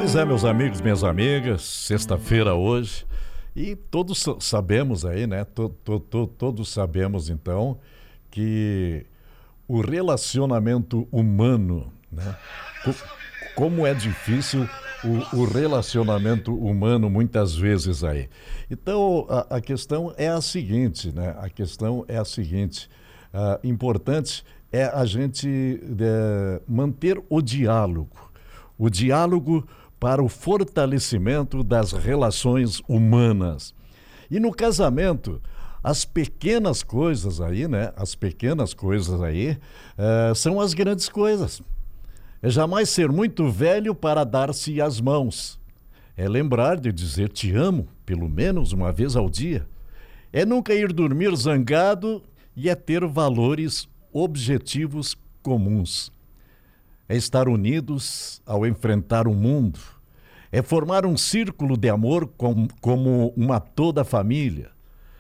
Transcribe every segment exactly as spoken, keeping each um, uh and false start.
Pois é, meus amigos, minhas amigas, sexta-feira hoje, e todos sa- sabemos aí, né? To- to- to- todos sabemos, então, que o relacionamento humano, né? Co- como é difícil o, o relacionamento humano muitas vezes aí. Então, a, a questão é a seguinte, né? A questão é a seguinte, ah, importante é a gente eh, manter o diálogo. O diálogo para o fortalecimento das relações humanas. E no casamento, as pequenas coisas aí, né? As pequenas coisas aí eh, são as grandes coisas. É jamais ser muito velho para dar-se as mãos. É lembrar de dizer te amo, pelo menos uma vez ao dia. É nunca ir dormir zangado e é ter valores objetivos comuns. É estar unidos ao enfrentar o mundo. É formar um círculo de amor com, como uma toda família.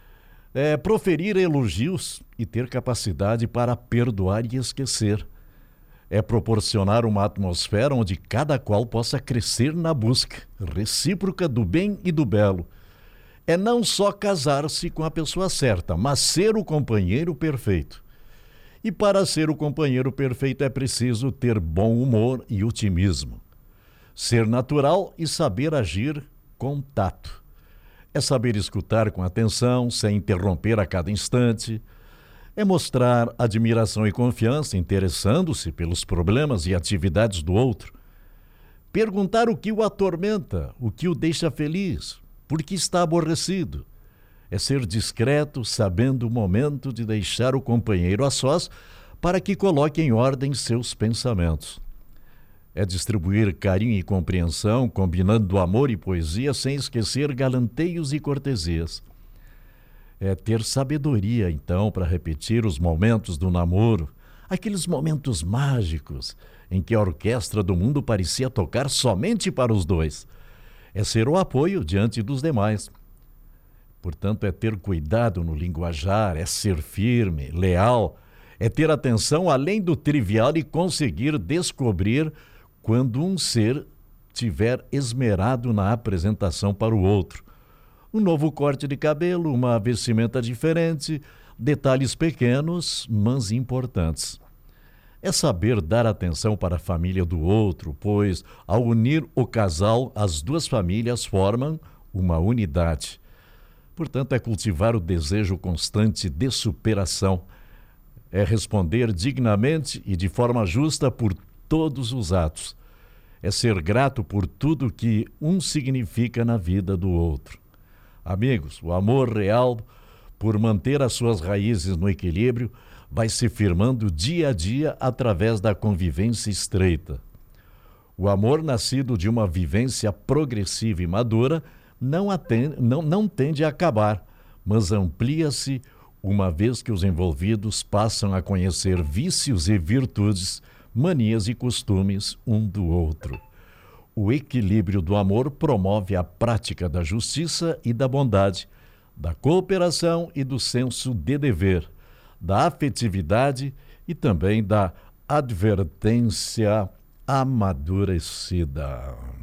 É proferir elogios e ter capacidade para perdoar e esquecer. É proporcionar uma atmosfera onde cada qual possa crescer na busca recíproca do bem e do belo. É não só casar-se com a pessoa certa, mas ser o companheiro perfeito. E para ser o companheiro perfeito é preciso ter bom humor e otimismo. Ser natural e saber agir com tato. É saber escutar com atenção, sem interromper a cada instante. É mostrar admiração e confiança, interessando-se pelos problemas e atividades do outro. Perguntar o que o atormenta, o que o deixa feliz, por que está aborrecido. É ser discreto, sabendo o momento de deixar o companheiro a sós para que coloque em ordem seus pensamentos. É distribuir carinho e compreensão, combinando amor e poesia, sem esquecer galanteios e cortesias. É ter sabedoria, então, para repetir os momentos do namoro, aqueles momentos mágicos em que a orquestra do mundo parecia tocar somente para os dois. É ser o apoio diante dos demais. Portanto, é ter cuidado no linguajar, é ser firme, leal, é ter atenção além do trivial e conseguir descobrir quando um ser tiver esmerado na apresentação para o outro. Um novo corte de cabelo, uma vestimenta diferente, detalhes pequenos, mas importantes. É saber dar atenção para a família do outro, pois, ao unir o casal, as duas famílias formam uma unidade. Portanto, é cultivar o desejo constante de superação. É responder dignamente e de forma justa por todos os atos. É ser grato por tudo que um significa na vida do outro. Amigos, o amor real, por manter as suas raízes no equilíbrio, vai se firmando dia a dia através da convivência estreita. O amor nascido de uma vivência progressiva e madura não, atende, não, não tende a acabar, mas amplia-se uma vez que os envolvidos passam a conhecer vícios e virtudes, manias e costumes um do outro. O equilíbrio do amor promove a prática da justiça e da bondade, da cooperação e do senso de dever, da afetividade e também da advertência amadurecida.